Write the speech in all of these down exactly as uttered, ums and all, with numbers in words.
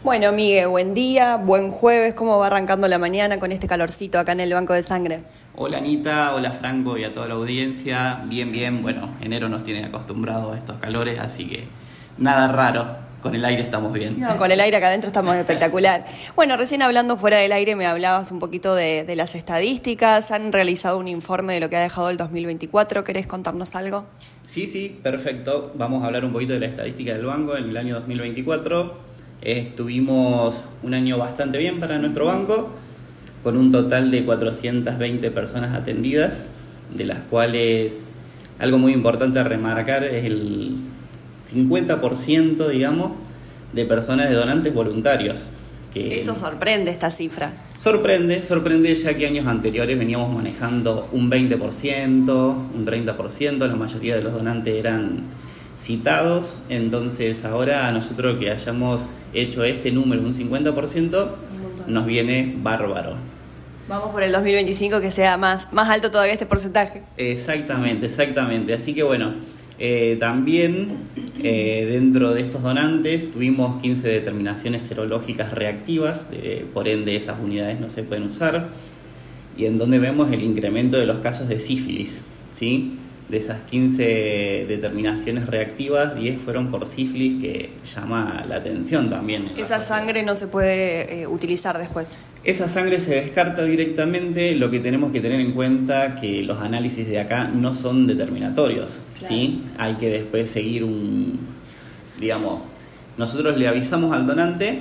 Bueno, Miguel, buen día, buen jueves. ¿Cómo va arrancando la mañana con este calorcito acá en el banco de sangre? Hola Anita, hola Franco y a toda la audiencia. Bien, bien, bueno, enero nos tiene acostumbrados a estos calores, así que nada raro, con el aire estamos bien. No, con el aire acá adentro estamos espectacular. Bueno, recién hablando fuera del aire me hablabas un poquito de, de las estadísticas. Han realizado un informe de lo que ha dejado el dos mil veinticuatro. ¿Querés contarnos algo? Sí, sí, perfecto. Vamos a hablar un poquito de la estadística del banco en el año dos mil veinticuatro. Estuvimos un año bastante bien para nuestro banco, con un total de cuatrocientas veinte personas atendidas, de las cuales algo muy importante a remarcar es el cincuenta por ciento, digamos, de personas de donantes voluntarios. Que Esto sorprende, esta cifra. Sorprende, sorprende ya que años anteriores veníamos manejando un veinte por ciento, un treinta por ciento, la mayoría de los donantes eran citados, entonces ahora a nosotros que hayamos hecho este número, un cincuenta por ciento, nos viene bárbaro. Vamos por el dos mil veinticinco que sea más, más alto todavía este porcentaje. Exactamente, exactamente. Así que bueno, eh, también eh, dentro de estos donantes tuvimos quince determinaciones serológicas reactivas, eh, por ende esas unidades no se pueden usar, y en donde vemos el incremento de los casos de sífilis, ¿sí? De esas quince determinaciones reactivas, diez fueron por sífilis, que llama la atención también. Esa sangre no se puede eh, utilizar después. Esa sangre se descarta directamente. Lo que tenemos que tener en cuenta que los análisis de acá no son determinatorios, claro. ¿Sí? Hay que después seguir un, digamos, nosotros le avisamos al donante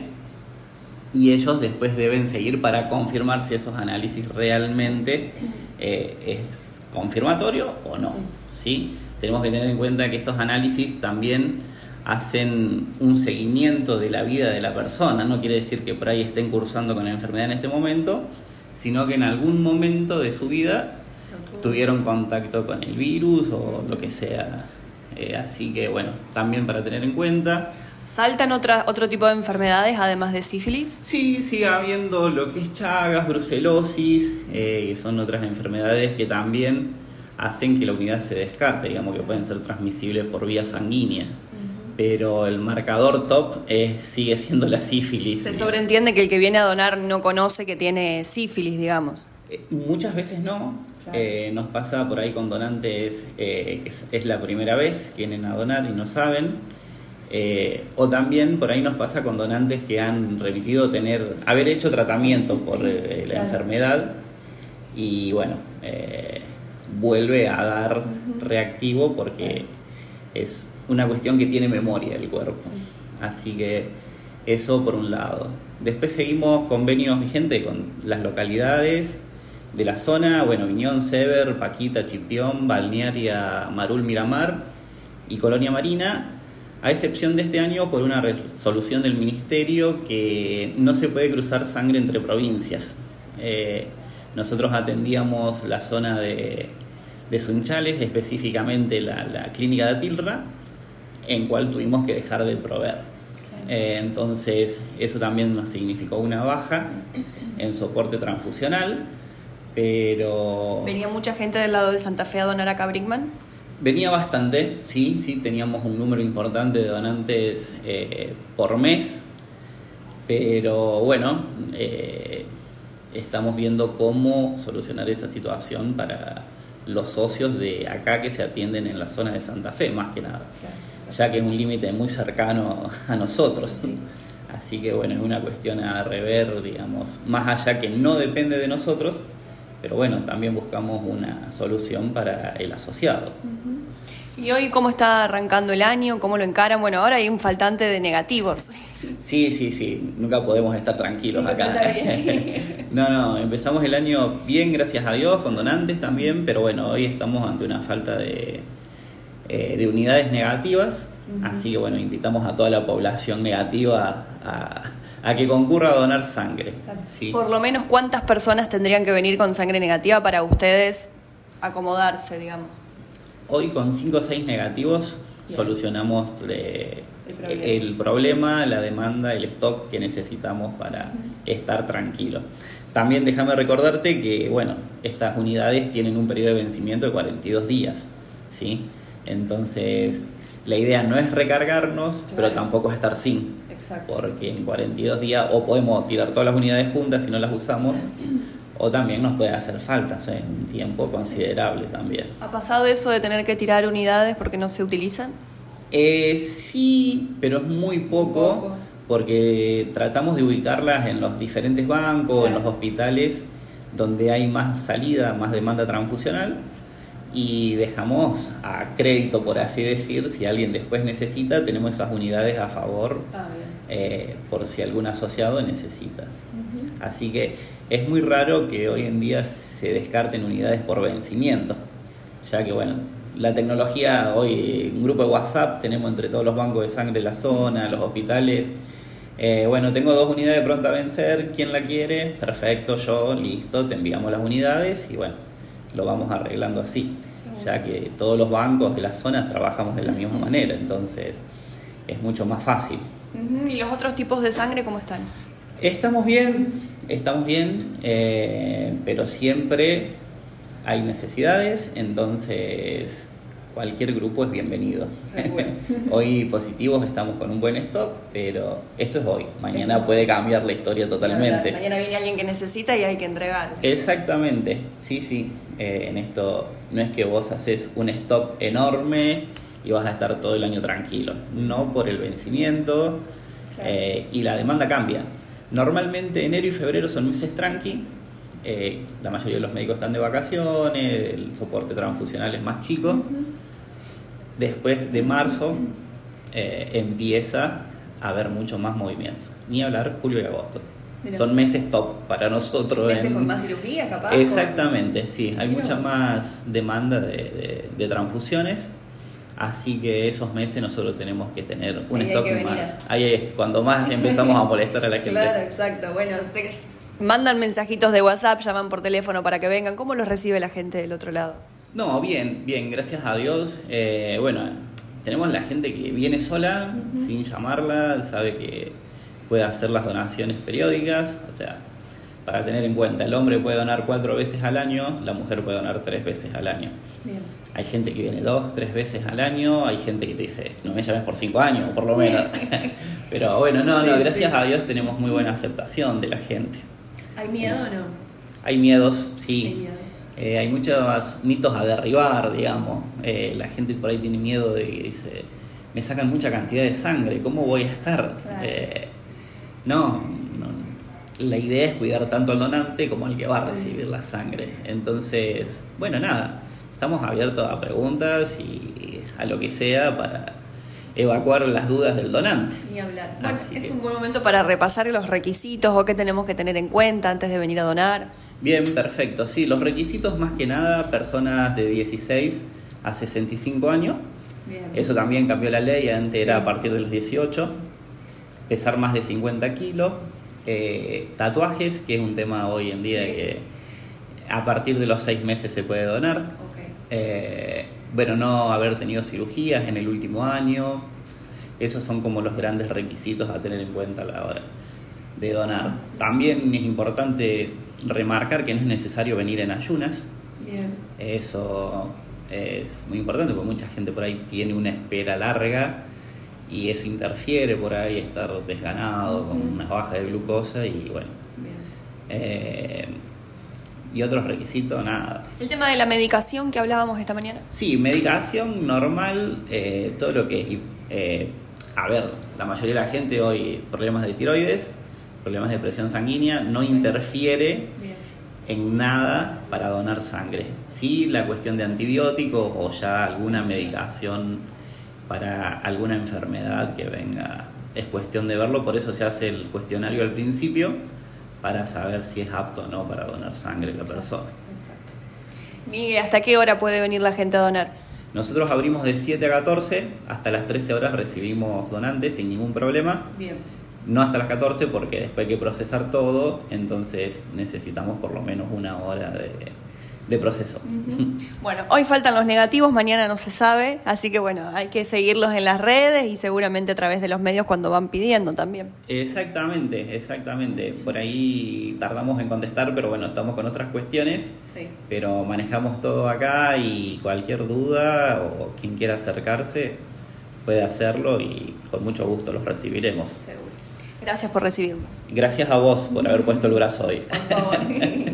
y ellos después deben seguir para confirmar si esos análisis realmente eh, es confirmatorio o no, ¿sí? Tenemos que tener en cuenta que estos análisis también hacen un seguimiento de la vida de la persona. No quiere decir que por ahí estén cursando con la enfermedad en este momento, sino que en algún momento de su vida tuvieron contacto con el virus o lo que sea. Eh, así que bueno, también para tener en cuenta. ¿Saltan otra, otro tipo de enfermedades además de sífilis? Sí, sigue habiendo lo que es Chagas, brucelosis, eh, que son otras enfermedades que también hacen que la unidad se descarte, digamos que pueden ser transmisibles por vía sanguínea. Uh-huh. Pero el marcador top es, sigue siendo la sífilis. Se sobreentiende que el que viene a donar no conoce que tiene sífilis, digamos. Eh, muchas veces no. Claro. Eh, nos pasa por ahí con donantes eh, que es, es la primera vez que vienen a donar y no saben. Eh, o también por ahí nos pasa con donantes que han remitido tener, haber hecho tratamiento por eh, la claro. enfermedad y bueno, eh, vuelve a dar reactivo porque es una cuestión que tiene memoria el cuerpo. Sí. Así que eso por un lado. Después seguimos convenios vigentes con las localidades de la zona, bueno, Viñón, Sever, Paquita, Chipión, Balnearia, Marul, Miramar y Colonia Marina. A excepción de este año por una resolución del Ministerio que no se puede cruzar sangre entre provincias. Eh, nosotros atendíamos la zona de, de Sunchales, específicamente la, la clínica de Atilra, en cual tuvimos que dejar de proveer. Eh, entonces eso también nos significó una baja en soporte transfusional, pero... ¿Venía mucha gente del lado de Santa Fe a donar acá a Brinkmann? Venía bastante, sí, sí, teníamos un número importante de donantes eh, por mes, pero bueno, eh, estamos viendo cómo solucionar esa situación para los socios de acá que se atienden en la zona de Santa Fe, más que nada, ya que es un límite muy cercano a nosotros. Sí. Así que bueno, es una cuestión a rever, digamos, más allá que no depende de nosotros, pero bueno, también buscamos una solución para el asociado. Uh-huh. ¿Y hoy cómo está arrancando el año? ¿Cómo lo encaran? Bueno, ahora hay un faltante de negativos. Sí, sí, sí. Nunca podemos estar tranquilos acá. No, no. Empezamos el año bien, gracias a Dios, con donantes también, pero bueno, hoy estamos ante una falta de, eh, de unidades negativas. Uh-huh. Así que bueno, invitamos a toda la población negativa a... a que concurra a donar sangre. Sí. Por lo menos, ¿cuántas personas tendrían que venir con sangre negativa para ustedes acomodarse, digamos? Hoy con cinco o seis negativos Bien. solucionamos eh, el, problema. el problema, la demanda, el stock que necesitamos para uh-huh. estar tranquilos. También déjame recordarte que, bueno, estas unidades tienen un periodo de vencimiento de cuarenta y dos días, ¿sí? Entonces, la idea no es recargarnos, claro, pero tampoco es estar sin. Exacto. Porque en cuarenta y dos días o podemos tirar todas las unidades juntas si no las usamos, o también nos puede hacer falta, o sea, en un tiempo considerable sí. también. ¿Ha pasado eso de tener que tirar unidades porque no se utilizan? Eh, sí, pero es muy poco, poco, porque tratamos de ubicarlas en los diferentes bancos, claro. en los hospitales donde hay más salida, más demanda transfusional, y dejamos a crédito, por así decir, si alguien después necesita, tenemos esas unidades a favor, ah, eh, por si algún asociado necesita. Uh-huh. Así que es muy raro que hoy en día se descarten unidades por vencimiento, ya que bueno, la tecnología hoy, un grupo de WhatsApp tenemos entre todos los bancos de sangre de la zona, los hospitales. Eh, bueno, tengo dos unidades pronta a vencer, ¿quién la quiere? Perfecto, yo, listo, te enviamos las unidades y bueno, lo vamos arreglando así, sí. ya que todos los bancos de la zona trabajamos de la misma manera, entonces es mucho más fácil. Uh-huh. ¿Y los otros tipos de sangre cómo están? Estamos bien, estamos bien, eh, pero siempre hay necesidades, entonces cualquier grupo es bienvenido. Bueno. Hoy positivos estamos con un buen stock, pero esto es hoy. Mañana esto puede cambiar la historia totalmente. Claro, mañana viene alguien que necesita y hay que entregar. Exactamente, sí, sí. Eh, en esto no es que vos haces un stock enorme y vas a estar todo el año tranquilo. No por el vencimiento, claro. eh, y la demanda cambia. Normalmente enero y febrero son meses tranqui. Eh, la mayoría de los médicos están de vacaciones, el soporte transfusional es más chico. Uh-huh. Después de marzo eh, empieza a haber mucho más movimiento. Ni hablar julio y agosto. Mirá. Son meses top para nosotros. ¿Meses en... con más cirugías, capaz? Exactamente, sí. Hay Mirá. mucha más demanda de, de, de transfusiones. Así que esos meses nosotros tenemos que tener un ahí stock más. Ahí es cuando más empezamos a molestar a la gente. Claro, exacto. Bueno, mandan mensajitos de WhatsApp, llaman por teléfono para que vengan. ¿Cómo los recibe la gente del otro lado? No, bien, bien, gracias a Dios. Eh, bueno, tenemos la gente que viene sola, uh-huh. sin llamarla, sabe que puede hacer las donaciones periódicas, o sea, para tener en cuenta, el hombre puede donar cuatro veces al año, la mujer puede donar tres veces al año. Bien. Hay gente que viene dos, tres veces al año, hay gente que te dice, no me llames por cinco años, por lo menos. Pero bueno, no, no, gracias sí. a Dios tenemos muy buena aceptación de la gente. ¿Hay miedo o no? Hay miedos, sí. Hay miedos. Eh, hay muchos mitos a derribar, digamos. Eh, la gente por ahí tiene miedo de que dice, me sacan mucha cantidad de sangre, ¿cómo voy a estar? Claro. Eh, no, no, la idea es cuidar tanto al donante como al que va a recibir la sangre. Entonces, bueno, nada, estamos abiertos a preguntas y a lo que sea para evacuar las dudas del donante. Ni hablar. Bueno, es que un buen momento para repasar los requisitos o qué tenemos que tener en cuenta antes de venir a donar. Bien, perfecto. Sí, los requisitos más que nada, personas de dieciséis a sesenta y cinco años. Bien. Eso también cambió la ley, antes era a partir de los dieciocho. Pesar más de cincuenta kilos. Eh, tatuajes, que es un tema hoy en día, sí. que a partir de los seis meses se puede donar. Okay. Eh, bueno, no haber tenido cirugías en el último año. Esos son como los grandes requisitos a tener en cuenta a la hora de donar. También es importante remarcar que no es necesario venir en ayunas. Bien. Eso es muy importante porque mucha gente por ahí tiene una espera larga y eso interfiere por ahí, estar desganado, uh-huh. con una baja de glucosa y bueno. Eh, y otros requisitos, nada. ¿El tema de la medicación que hablábamos esta mañana? Sí, medicación normal, eh, todo lo que es... Eh, a ver, la mayoría de la gente hoy, problemas de tiroides, problemas de presión sanguínea, no sí. interfiere Bien. en nada para donar sangre. Sí, la cuestión de antibióticos o ya alguna sí. medicación para alguna enfermedad que venga, es cuestión de verlo, por eso se hace el cuestionario al principio, para saber si es apto o no para donar sangre la persona. Exacto. Miguel, ¿hasta qué hora puede venir la gente a donar? Nosotros abrimos de siete a catorce, hasta las trece horas recibimos donantes sin ningún problema. Bien. No hasta las catorce porque después hay que procesar todo, entonces necesitamos por lo menos una hora de, de proceso. Uh-huh. Bueno, hoy faltan los negativos, mañana no se sabe, así que bueno, hay que seguirlos en las redes y seguramente a través de los medios cuando van pidiendo también. Exactamente, exactamente. Por ahí tardamos en contestar, pero bueno, estamos con otras cuestiones, sí. pero manejamos todo acá y cualquier duda o quien quiera acercarse, puede hacerlo y con mucho gusto los recibiremos. Seguro. Gracias por recibirnos. Gracias a vos por haber puesto el brazo hoy. Por favor.